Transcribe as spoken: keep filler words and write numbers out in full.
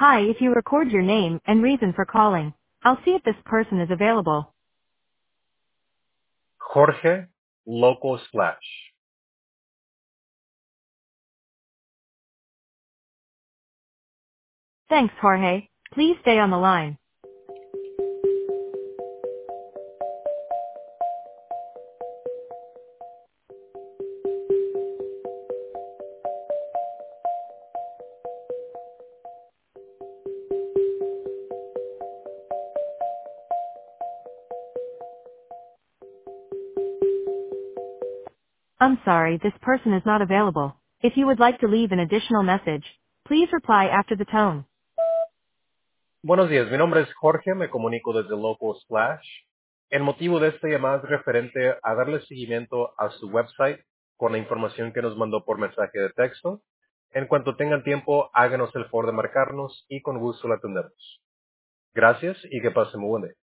Hi, if you record your name and reason for calling, I'll see if this person is available. Jorge, Local Splash. Thanks, Jorge. Please stay on the line. I'm sorry, this person is not available. If you would like to leave an additional message, please reply after the tone. Buenos días, mi nombre es Jorge, me comunico desde Local Splash. El motivo de esta llamada es referente a darle seguimiento a su website con la información que nos mandó por mensaje de texto. En cuanto tengan tiempo, háganos el favor de marcarnos y con gusto la atendemos. Gracias y que pasen muy buen día.